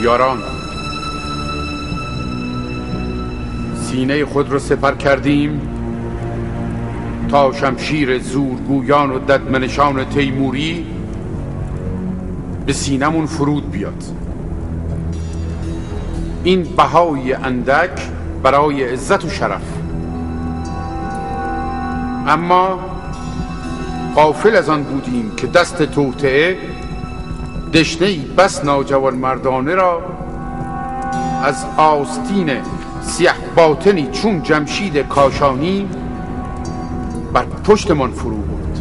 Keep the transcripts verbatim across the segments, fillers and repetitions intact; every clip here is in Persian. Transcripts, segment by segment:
یاران، سینه خود را سپر کردیم تا شمشیر زورگویان و ددمنشان تیموری به سینمون فرود بیاد. این بهای اندک برای عزت و شرف، اما غافل از آن بودیم که دست توطئه دشنه‌ای بس ناجوان مردانه را از آستین سیه باطنی چون جمشید کاشانی بر پشتمان فرو برد.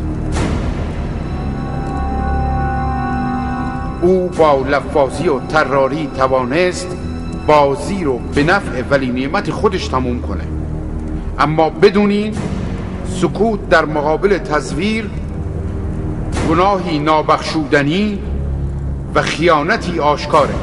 او با لفاظی و طراری توانست بازی رو به نفع ولی نعمت خودش تموم کنه، اما بدونین سکوت در مقابل تزویر گناهی نابخشودنی و خیانتی آشکاره.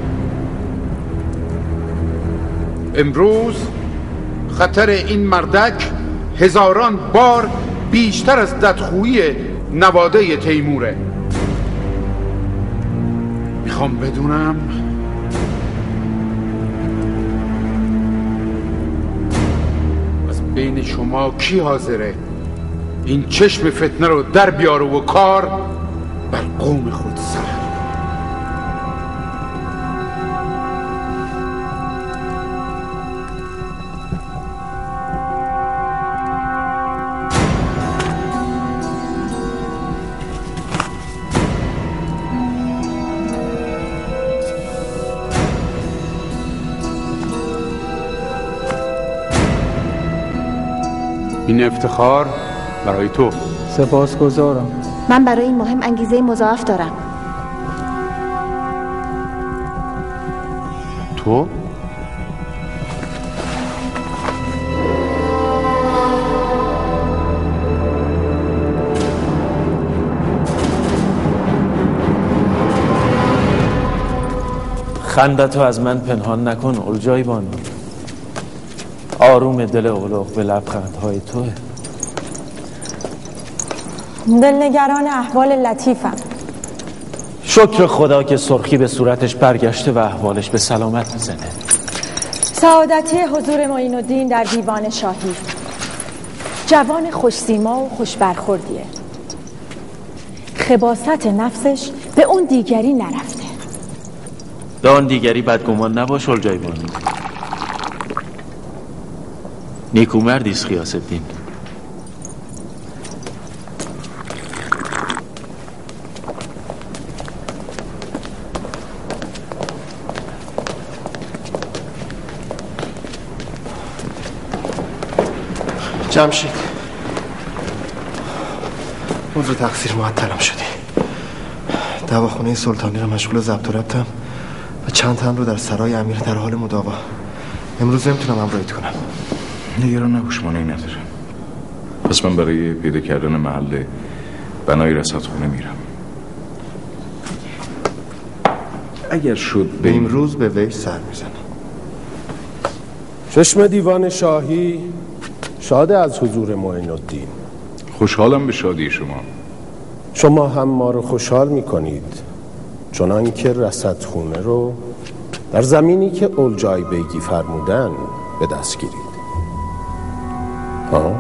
امروز خطر این مردک هزاران بار بیشتر از ددخویی نواده تیموره. میخوام بدونم از بین شما کی حاضره این چشم فتنه رو در بیاره و کار بر قوم خود سر. این افتخار برای تو. سپاسگزارم. من برای این مهم انگیزه مضاعف دارم. تو؟ خندتو از من پنهان نکن اولجای بانو. آروم دل اولوغ به لبخندهای توه. دلنگران احوال لطیفم. شکر خدا که سرخی به صورتش برگشته و احوالش به سلامت میزنه. سعادتی حضور معین الدین در دیوان شاهی. جوان خوش‌سیما و خوش برخوردیه. خباثت نفسش به اون دیگری نرفته. به اون دیگری بدگمان نباش اولجای بانو. نیکو مردیست غیاث الدین. جمشید، عذر تقصیر معطلم شدی. دواخونه سلطانی رو مشغول ضبط و ربطم و چند تن رو در سرای امیر در حال مداوا. امروز نمیتونم همراهیت کنم. نگران نباش، مانعی نداره. پس من برای پیدا کردن محل بنای رصدخونه میرم. اگر شد به امروز به وی سر میزنم. چشم دیوان شاهی شاد از حضور معین الدین. خوشحالم به شادی شما. شما هم ما رو خوشحال میکنید، چنان که رصدخونه رو در زمینی که اولجای بیگی فرمودن به دست گیرید. ها؟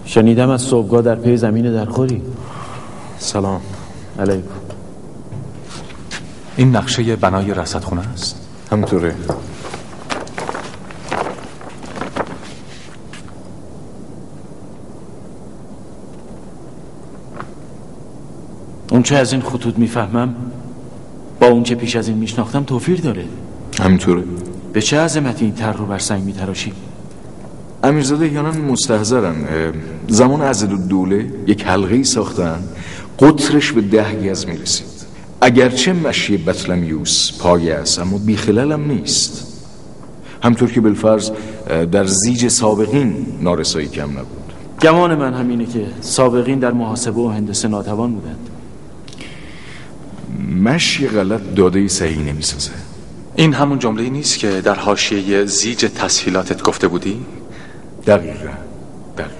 شنیدم از صبحگاه در پی زمین درخوری. سلام علیکم. این نقشه بنای رصدخونه است؟ همطوره. اون چه از این خطوط میفهمم با اون چه پیش از این میشناختم توفیر داره. همطوره. به چه عظمتی این تر رو بر سنگ میتراشی؟ امیرزاده احیانا مستحضرن. زمان عضدالدوله یک حلقه‌ای ساختن قطرش به ده گز میرسید. اگرچه مشی بطلمیوس پایه است اما بیخلال هم نیست. همطور که بالفرض در زیج سابقین نارسایی کم نبود. گمان من همینه که سابقین در محاسبه و هندسه ناتوان بودند. مشی غلط داده صحیح نمیسازه. این همون جمله نیست که در حاشیه زیج تسهیلاتت گفته بودی؟ دقیقا دقیقا.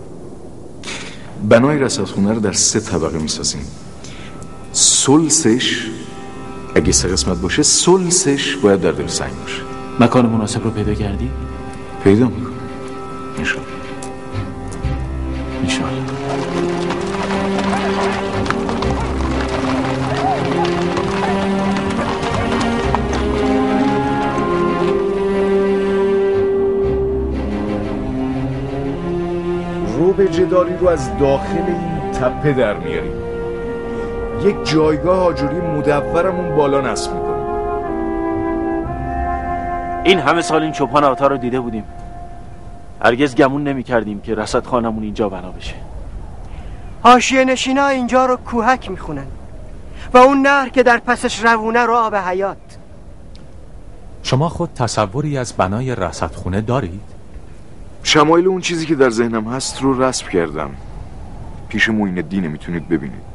بنای رصدخونه رو در سه طبقه میسازیم. سلسش اگه سه قسمت باشه سلسش باید در دل سنگ باشه. مکان مناسب رو پیدا کردی؟ پیدا میکنم انشاءالله. انشاءالله. رو به جداری رو از داخل این تپه در میاریم. یک جایگاه آجوری مدورمون بالا نصب میکنیم. این همه سال این چوپان آتا رو دیده بودیم، هرگز گمون نمی کردیم که رصدخانمون اینجا بنا بشه. حاشیه نشینا اینجا رو کوهک میخونن و اون نهر که در پسش روونه رو آب حیات. شما خود تصوری از بنای رصدخونه دارید؟ شمایل اون چیزی که در ذهنم هست رو رسم کردم. پیش معین الدین میتونید ببینید.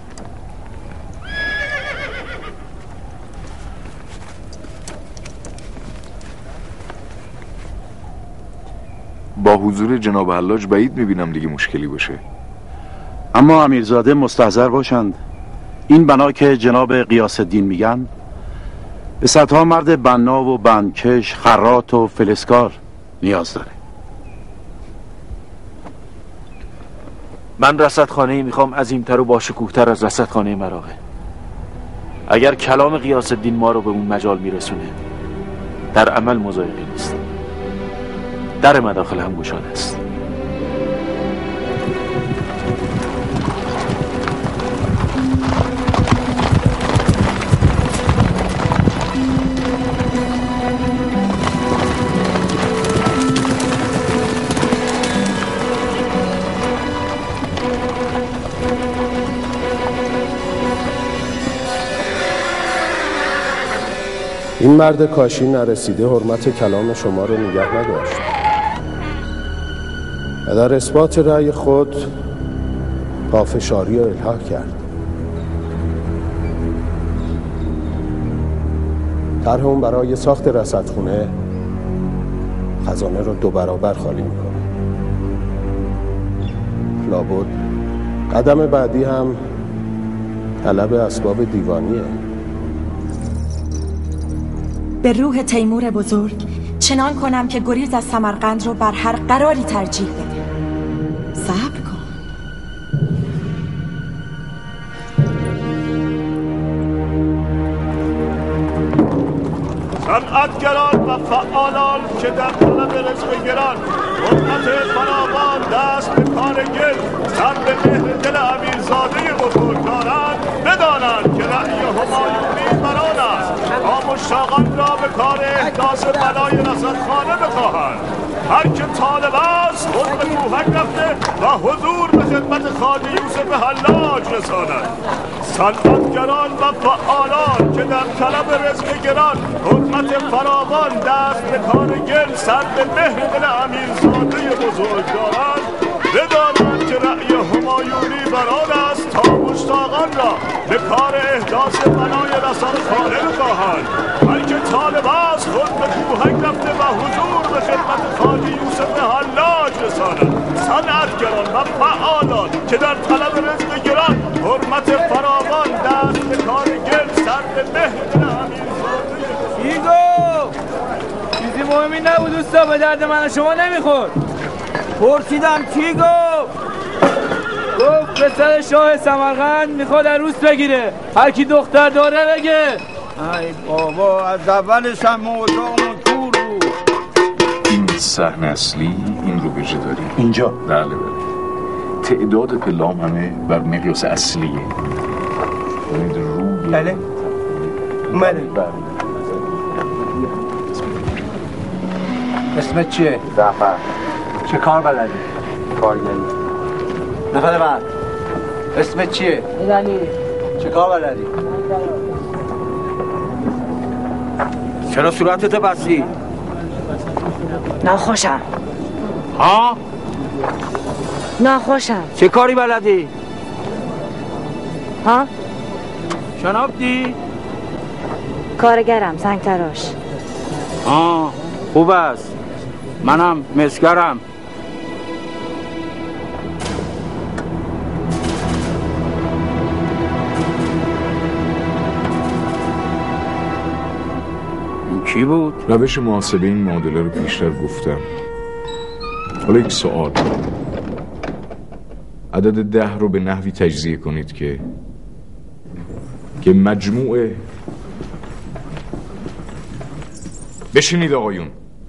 با حضور جناب حلاج بعید میبینم دیگه مشکلی باشه. اما امیرزاده مستحضر باشند این بنا که جناب غیاث الدین میگن به صدها مرد بنا و بندکش، خراط و فلزکار نیاز داره. من رصدخانه‌ای میخوام عظیم‌تر و باشکوه‌تر از رصدخانه مراغه. اگر کلام غیاث الدین ما رو به اون مجال میرسونه در عمل مضایقه نیست. در مداخل هم گشاده است. این مرد کاشی نرسیده حرمت کلام شما رو نگه نداشت و در اثبات رأی خود پافشاری و الحاح کرد. طرح اون برای ساخت رصدخونه خزانه رو دو برابر خالی میکنه. لابد قدم بعدی هم طلب اسباب دیوانیه. به روح تیمور بزرگ چنان کنم که گریز از سمرقند رو بر هر قراری ترجیح بده. صبر کن. صنعتگران و فعالان که در طلب رزق گران حکمت فراوان دست به کار گل سر به مهر دل امیرزاده بزرگ دارند بدانند که رأی همایونی بران است تا مشتاقان را به کار احداث بنای رصدخانه بخواهند. هر که طالب است خود به کوهک رفته و حضور به خدمت خواجه یوسف حلاج رساند. صنعتگران و فعالان که در طلب رزق گران حکمت فراوان دست به کار گل سر به مهر دل امیرزاده بزرگ دارند بدانند که رأی همایونی بران است تا مشتاقان را به کار احداث بنای رصدخانه بخواهند. هر که طالب است خود به کوهک رفته و حضور به خدمت خواجه یوسف حلاج رساند. صنعتگران و فعالان که در طلب رزق گران حرمت فراوان دست به کار گل سر به مهر دل امیرزاده. ایگو چیزی مهمی نبود دوستا، به درد من شما نمیخورد. پرسیدم چی گفت؟ گفت پسر شاه سمرقند میخواد عروس بگیره، هر کی دختر داره بگه. ای بابا از اولش هم موضوعمون کور بود. این صحنه اصلی این رو بجه داریم اینجا؟ بله بله. تعداد پلام همه بر مقیاس اصلیه. بله اومده. اسمت چیه؟ زفر. چه کار بلدی؟ کارگری. نفر بعد اسمت چیه؟ میدانی. چه کار بلدی؟ چرا صورتت بستی؟ ناخوشم. ها؟ ناخوشم. چه کاری بلدی؟ ها؟ شناختی؟ کارگرم، سنگ تراش. آه خوب است. منم مسگرم. این کی بود؟ روش محاسبه این معادله رو پیشتر گفتم. حالا یک سوال، عدد ده رو به نحوی تجزیه کنید که که مجموع بشینید آقایون.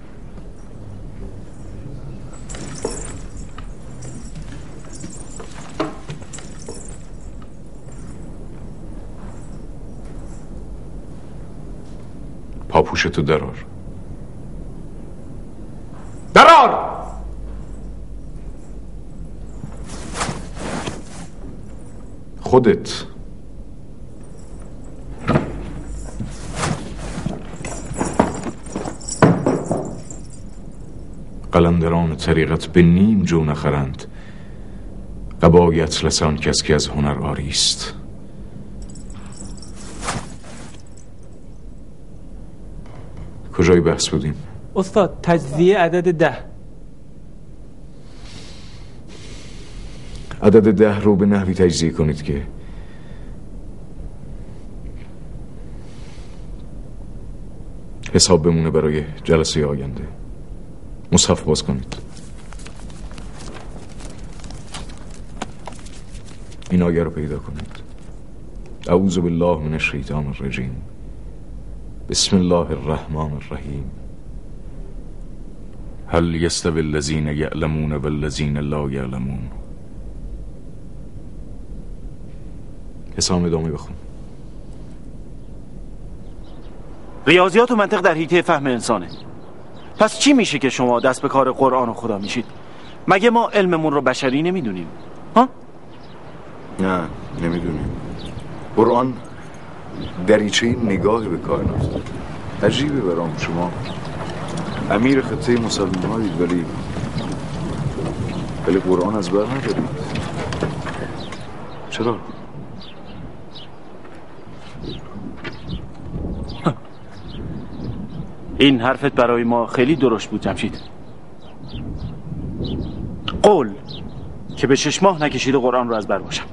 پاپوشتو درار. درار! خودت قلندران طریقت به نیم جو نخرند، قبای اطلس آن کس که از هنر آری است. کجای بحث بودیم؟ استاد تجزیه عدد ده. عدد ده رو به نحوی تجزیه کنید که حساب بمونه برای جلسه آینده. مصحف باز کنید. این آیه رو پیدا کنید. اعوذ بالله من الشیطان الرجیم. بسم الله الرحمن الرحیم. هل یستوی الذین یعلمون والذین لا یعلمون. حسام ادامه بخون. ریاضیات و منطق در حیطه فهم انسانه. پس چی میشه که شما دست به کار قرآن و خدا میشید؟ مگه ما علممون رو بشری نمیدونیم؟ ها؟ نه نمیدونیم. قرآن دریچه نگاهی به کائنات. عجیبه برام شما امیر خطه مسلمانید ولی ولی قرآن از بر ندارید. چرا؟ این حرفت برای ما خیلی درشت بود جمشید. قول که به شش ماه نکشیده قرآن رو از بر باشم.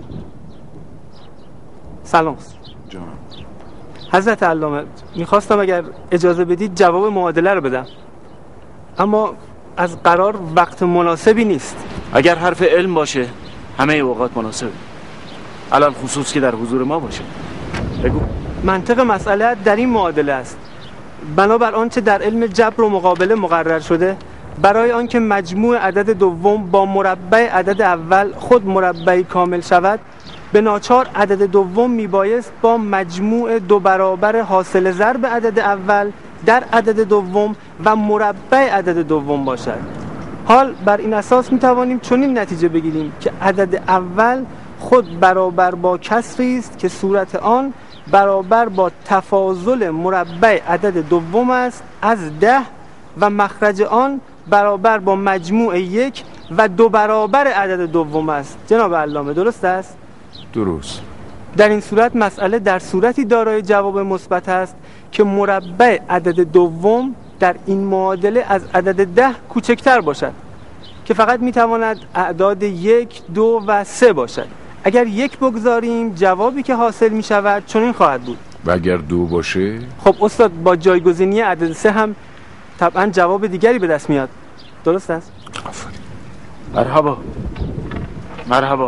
سلام جانم. حضرت علامه، میخواستم اگر اجازه بدید جواب معادله رو بدم، اما از قرار وقت مناسبی نیست. اگر حرف علم باشه همه اوقات مناسبه، الان خصوص که در حضور ما باشه. بگو. منطق مسئله در این معادله است: بنابر آنچه در علم جبر و مقابله مقرر شده، برای آنکه مجموع عدد دوم با مربع عدد اول خود مربعی کامل شود، به ناچار عدد دوم میبایست با مجموع دو برابر حاصل ضرب عدد اول در عدد دوم و مربع عدد دوم باشد. حال بر این اساس میتوانیم چنین نتیجه بگیریم که عدد اول خود برابر با کسری است که صورت آن برابر با تفاضل مربع عدد دوم است از ده و مخرج آن برابر با مجموع یک و دو برابر عدد دوم است. جناب علامه درست است؟ درست. در این صورت مسئله در صورتی دارای جواب مثبت است که مربع عدد دوم در این معادله از عدد ده کوچکتر باشد که فقط میتواند اعداد یک، دو و سه باشد. اگر یک بگذاریم جوابی که حاصل می شود چنین خواهد بود. و اگر دو باشه؟ خب استاد با جایگزینی عدد سه هم طبعا جواب دیگری به دست میاد. درست است؟ آفرین. مرحبا مرحبا.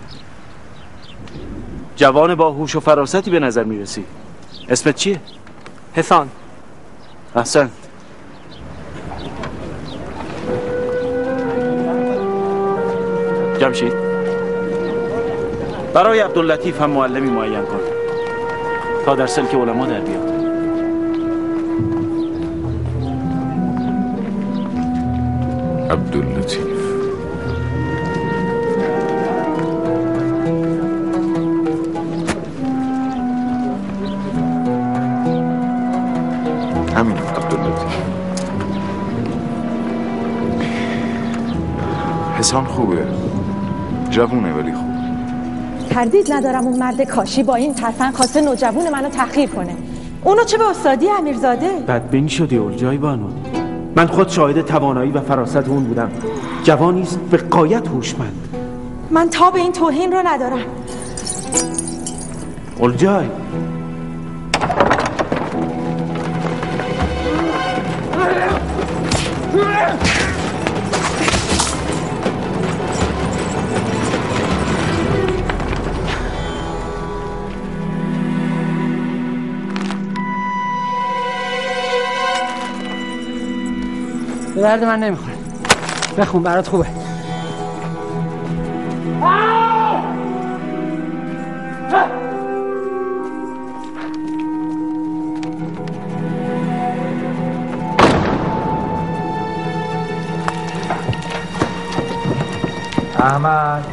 جوان با هوش و فراستی به نظر میرسی. اسمت چیه؟ حسان. احسن. جمشید برای عبداللطیف هم معلمی معین کن تا در سلک علما در بیاد. عبداللطیف همین عبداللطیف. حسان خوبه، جوونه ولی خوب. تردید ندارم اون مرد کاشی با این ترفند خواسته نوجوان منو تحقیر کنه. اونو چه به استادی امیرزاده؟ بدبین شدی اولجای بانو. من خود شاهد توانایی و فراست اون بودم. جوانی است به غایت هوشمند. من تا به این توهین رو ندارم. اولجای به درد من نمیخوره. بخون برات خوبه. احمد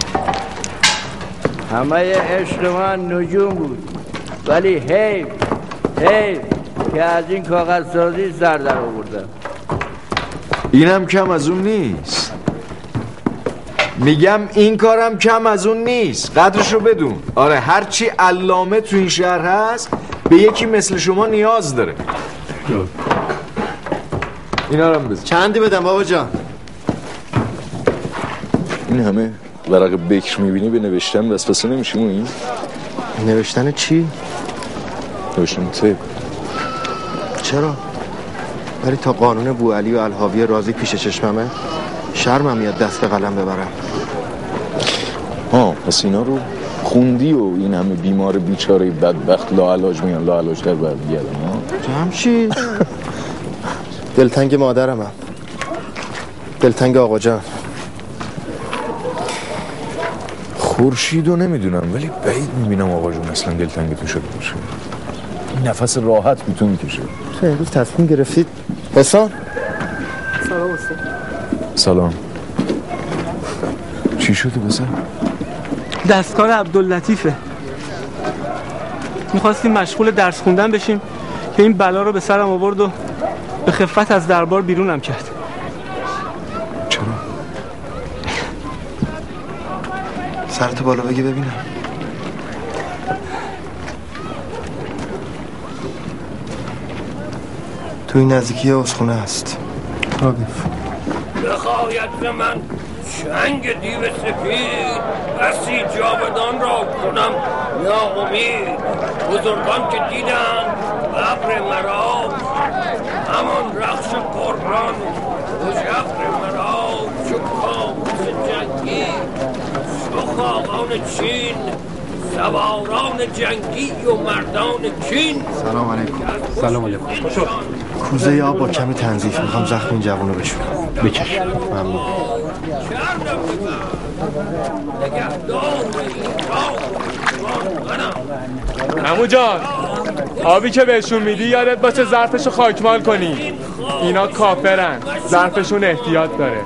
همه عشق من نجوم بود، ولی حیف حیف که از این کاغذسازی سر در آوردم. اینم کم از اون نیست. میگم این کارم کم از اون نیست. قدرشو بدون. آره هرچی علامه تو این شهر هست به یکی مثل شما نیاز داره. اینا رو هم بزن. چندی بدم بابا جان؟ این همه ورق بکر میبینی به نوشتن وسوسه نمیشیم این؟ نوشتن چی؟ نوشتن تیپ. چرا؟ ولی تا قانون بوعلی و الحاوی رازی پیش چشممه شرمم میاد دست به قلم ببرم. ها پس اینا رو خوندی و این همه بیمار بیچاره بدبخت لاعلاج میان لاعلاج در برمیگردن ها؟ جمشید دلتنگ مادرم هم. دلتنگ آقا جان. خورشیدو نمیدونم ولی بعید میبینم آقا جون اصلا دلتنگ تو شده باشه. این نفس راحت بیتو میکشه. تو امروز تصمیم گرفتید حسان؟ سلام استاد. سلام. چی شده بسر؟ دستکار عبداللطیفه. میخواستیم مشغول درس خوندن بشیم که این بلا رو به سرم آورد و به خفت از دربار بیرونم کرد. چرا؟ سرت بالا بگی ببینم. تو این نزدیکی اسخونه است. آگف بخواید ز من چنگ دیو سپید بسی جاودان را کنم یا امید. بزرگان که دیدن ابر مرا همان رخش قربان و جفر مرا چو کاموس جنگی چو خاقان چین سواران جنگی و مردان کین. سلام علیکم. سلام علیکم. کوزه آب با کمی تنظیف میخوام زخم این جوانو بشورم. بکش. ممنون. عمو جان آبی که بهشون میدی یادت باشه ظرفشو خاکمال کنی. اینا کافرن، ظرفشون احتیاط داره.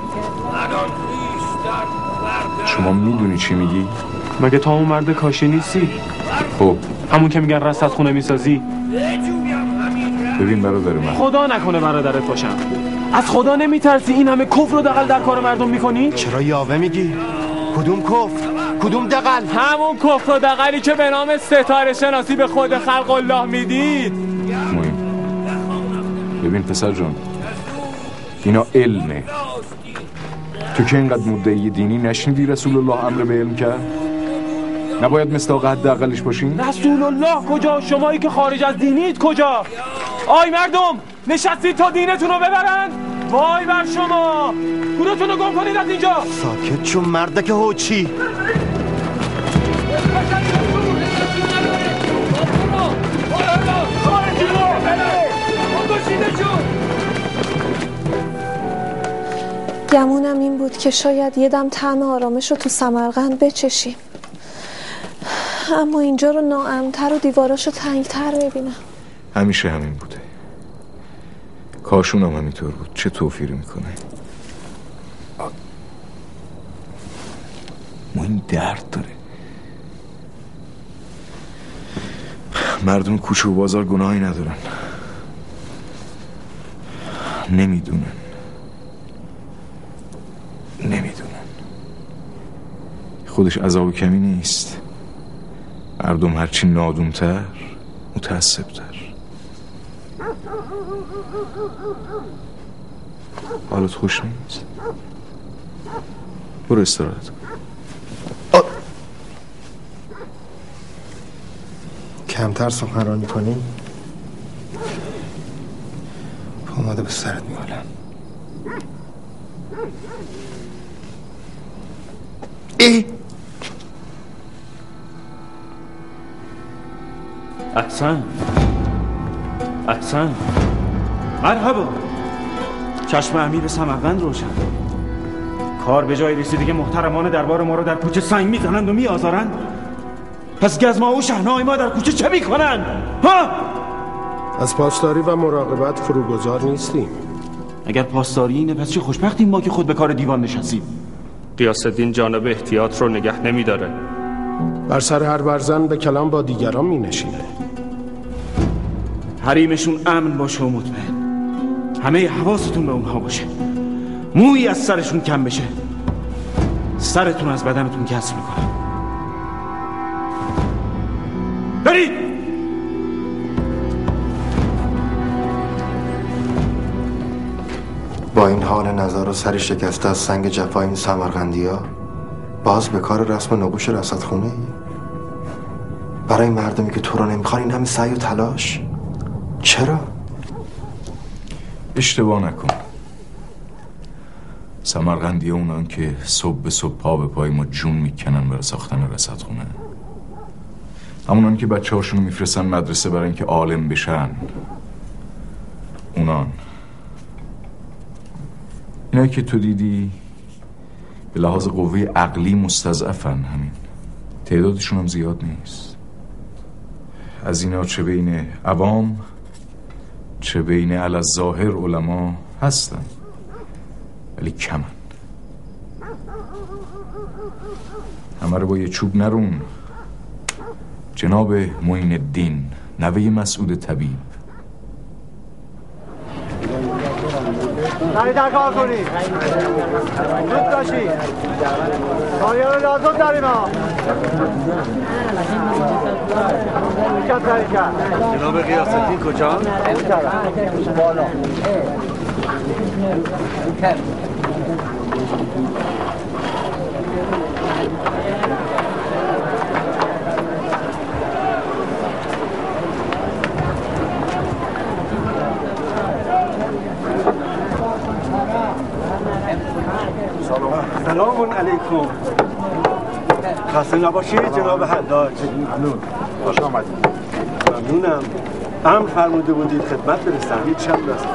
شما میدونی چی میگی؟ مگه تا اون مرد کاشی نیستی؟ خب همون که میگن رصد خونه میسازی؟ ببین برادر من، خدا نکنه برادرت باشم. از خدا نمیترسی این همه کفر و دغل در کار مردم میکنی؟ چرا یاوه میگی؟ کدوم کفر؟ کدوم دغل؟ همون کفر و دغلی که به نام ستاره شناسی به خود خلق الله میدید. مهم. ببین پسر جان، اینا علمه. تو که اینقدر مدعی دینی نشنیدی رسول الله امر به علم کرد؟ نباید مصداق حداقلش باشین؟ رسول الله کجا؟ شمایی که خارج از دینید کجا؟ آی مردم نشستید تا دینتون رو ببرن؟ وای بر شما، گورتون رو گم کنید از اینجا. ساکت چون مردک هوچی. گمونم این بود که شاید یه دم طعم آرامش رو تو سمرقند بچشیم، اما اینجا رو ناامن‌تر و دیواراشو تنگتر میبینم. همیشه همین بوده. کاشون هم همینطور بود. چه توفیری میکنه. ما این درد داره. مردم کوچه و بازار گناهی ندارن، نمیدونن نمیدونن خودش عذاب کمی نیست. مردم هرچی نادونتر متعصبتر. حالت خوش نیست؟ برو استراحت کن. کمتر سخنرانی کنی پاماده به سرت می‌مالم. ای احسن احسن مرحبا. چشم امیر سمرقند روشن. کار به جای رسیده که محترمان دربار ما رو در کوچه سنگ میزنند و میآزارند. پس گزما و شهنای ما در کوچه چه میکنند؟ ها؟ از پاسداری و مراقبت فروگذار نیستیم. اگر پاسداری اینه پس چه خوشبختیم ما که خود به کار دیوان نشستیم. غیاث الدین جانب احتیاط رو نگه نمیداره. بر سر هر برزن به کلام با دیگران می نشینه. حریمشون امن باشه و مطمئن. همه حواستون به اونها باشه. مویی از سرشون کم بشه، سرتون از بدنتون کسر میکنه. برید. با این حال نظر و سری شکسته از سنگ جفا این سمرقندی ها باز به کار رسم نقوش رصدخونه ای؟ برای مردمی که تو رو نمیخوان این همه سعی و تلاش؟ چرا؟ اشتباه نکن. سمرقندی اونان که صبح به صبح پا به پای ما جون میکنن برای ساختن رصدخونه، همونان که بچه هاشونو میفرستن مدرسه برای اینکه عالم بشن، اونان اینایی که تو دیدی به لحاظ قوه عقلی مستضعفن. همین تعدادشون هم زیاد نیست. از اینا چه بین عوام چه بین الظاهر علما هستن، ولی کمن. همه رو با یه چوب نرون. جناب معین الدین نوه مسعود طبیب. سریع در کار کنید، زود باشید. سایه رو لازم داریم ها. میکرد سریع کرد. جناب غیاث الدین کجا؟ بالا. سلام علیکم. خسته نباشید جناب حداد. خوش آمدید. ممنونم. امر فرموده بودید خدمت برسم. هیچ شب راست.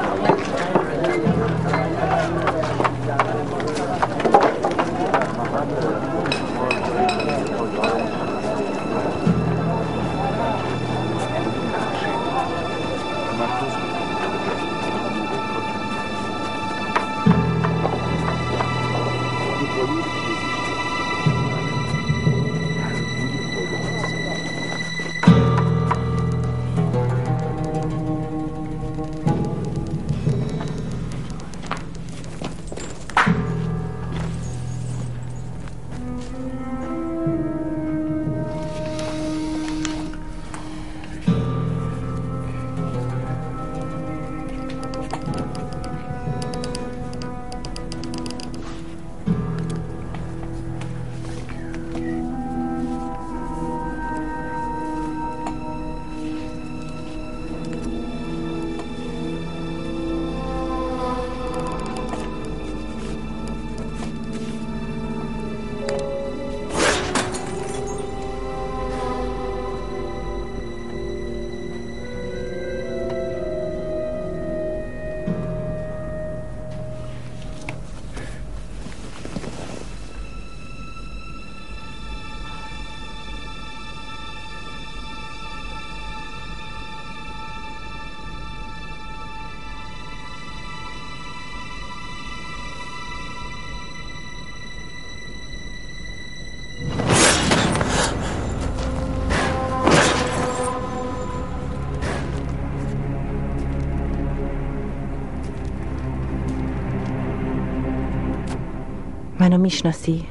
منو میشناسی؟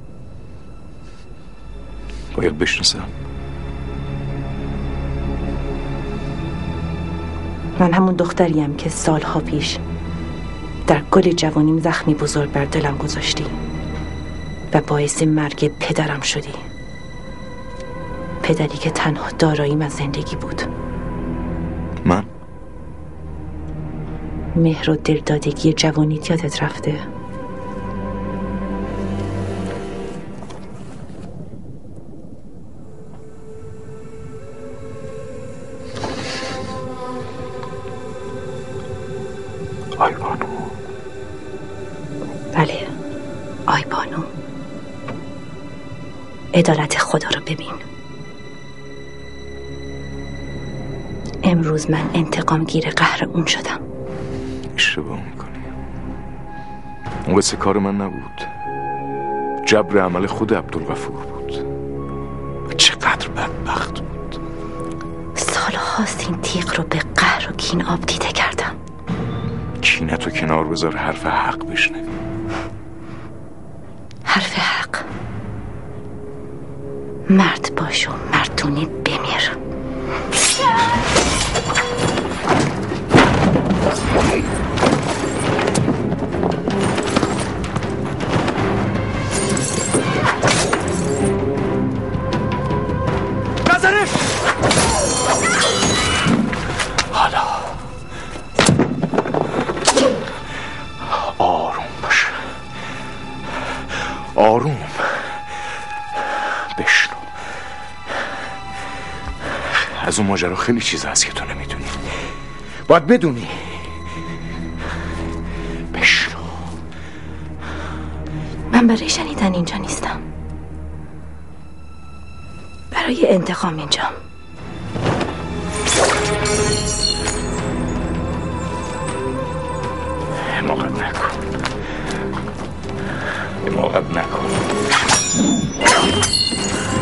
باید بشناسم. من همون دختریم که سالها پیش در گل جوانیم زخمی بزرگ بر دلم گذاشتی و باعث مرگ پدرم شدی. پدری که تنها داراییم از زندگی بود. من؟ مهر و دلدادگی جوانیت یادت رفته؟ آی بانو. بله آی بانو. عدالت خدا رو ببین. امروز من انتقام گیر قهر اون شدم. اشتباه میکنی. اون قصه کار من نبود. جبر عمل خود عبدالغفور بود. چقدر بدبخت بود. سالهاست این تیغ رو به قهر و کین آب دیده کردم. کینتو کنار بذار، حرف حق بشنوی. حرف حق. مرد باش و مردونی بمیر. نظرش حالا آروم باش، آروم بشنو. از اون ماجرا خیلی چیز هست که تو نمیدونی، باید بدونی. بشنو. من برای شنیدن اینجا نیستم، برای انتقام اینجام. حماقت نکن، حماقت نکن.